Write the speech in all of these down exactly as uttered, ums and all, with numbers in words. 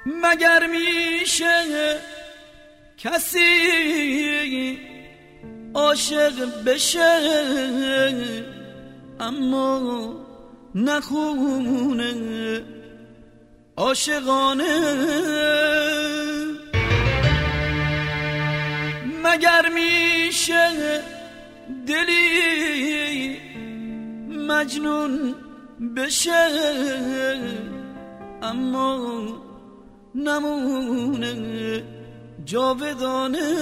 مگر میشه کسی عاشق بشه اما نخونه عاشقانه؟ مگر میشه دلی مجنون بشه اما نمونه جاودانه؟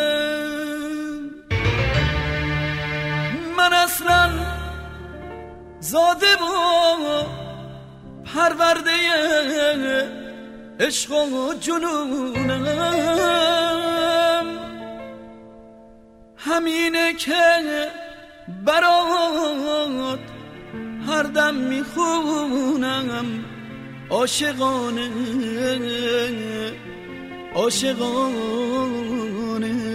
من اصلا زاده و پرورده عشق و جنونم، همینه که برات هر دم میخونم عاشقانه عاشقانه.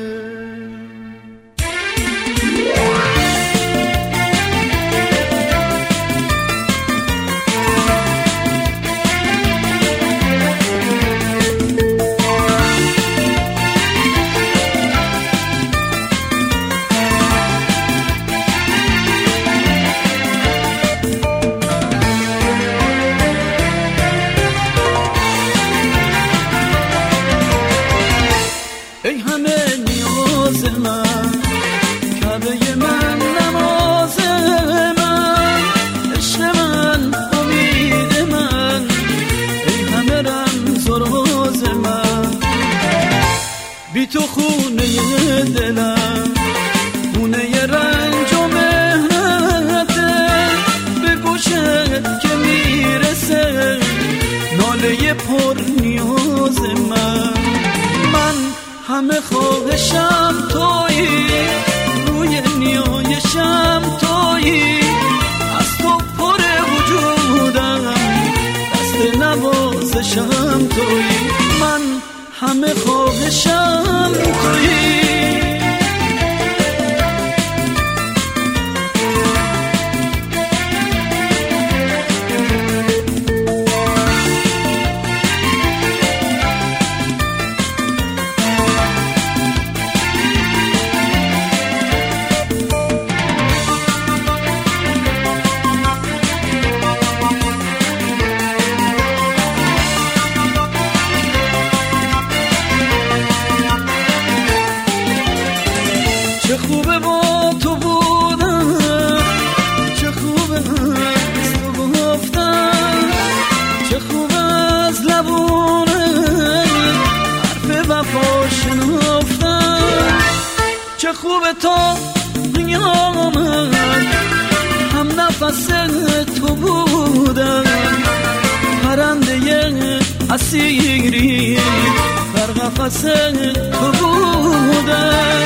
ای همه نیاز من، کعبه من، نماز من، عشق من، امید من، ای همه رمز و راز من. بی تو خونه دلم، خونه رنج و مهنته، به گوشت که میرسه ناله پر نیاز من. من همه خواهشم تویی، روی نیایشم تویی، از تو پر وجودم، دست نوازشم تویی. من همه خواهشم تویی. چه خوبه با تو بودم، چه خوبه از تو گفتم، چه خوبه از لبونه حرف وفا شنفتم. چه خوبه تا قیامت هم نفس تو بودم، پرنده اسیری در قفس تو بودم.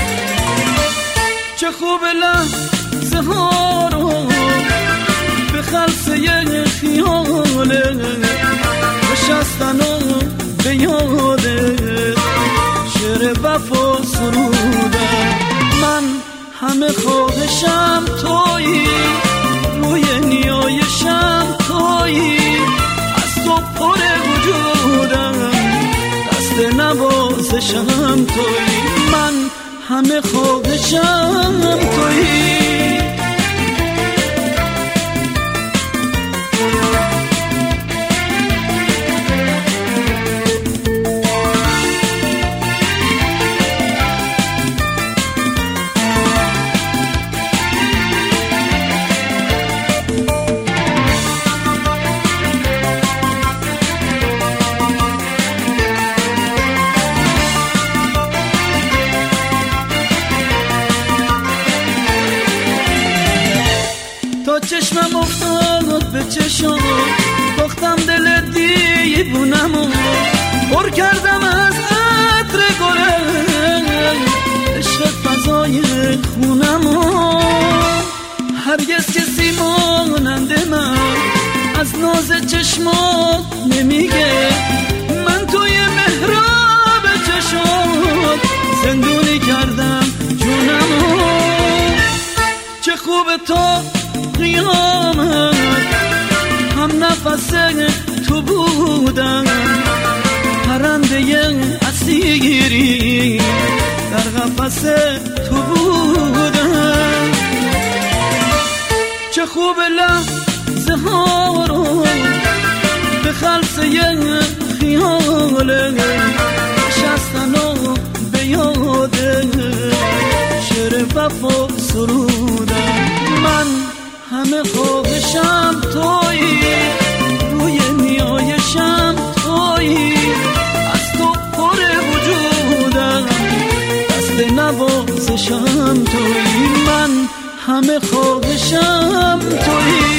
چه خوب لحظه ها رو به خلصه خیاله نشستن و به یاده شعر وفا سرودن. من همه خواهشم تویی، روی نیایشم تویی، از تو پر وجودم، دست نوازشم تویی. من همه خواهشم تویی. تا چشمم افتاد به چشم، باختم دل دیوونمو، پر کردم از عطر گل عشق فضای خونمو. هرگز کسی مانند من از ناز چشمات نمیگه، من توی محراب چشمات زندونی کردم جونمو. چه خوبه تا قیامت هم نفس تو بودم، پرنده اسیری در قفس تو بودم. چه خوب لحظه ها رو به خلصه خیاله نشستن و به یاد شعر وفا سرودم. من همه خواهشم تویی، روی نیایشم تویی، از تو پر وجودم، دست نوازشم تویی. من همه خواهشم تویی،